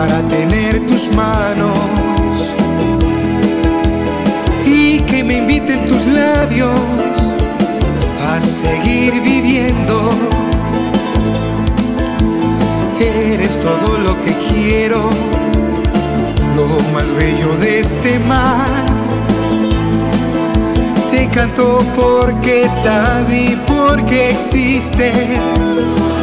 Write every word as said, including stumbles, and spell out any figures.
para tener tus manos y que me inviten tus labios a seguir viviendo. Eres todo lo que quiero, lo más bello de este mar. Te canto porque estás y porque existes.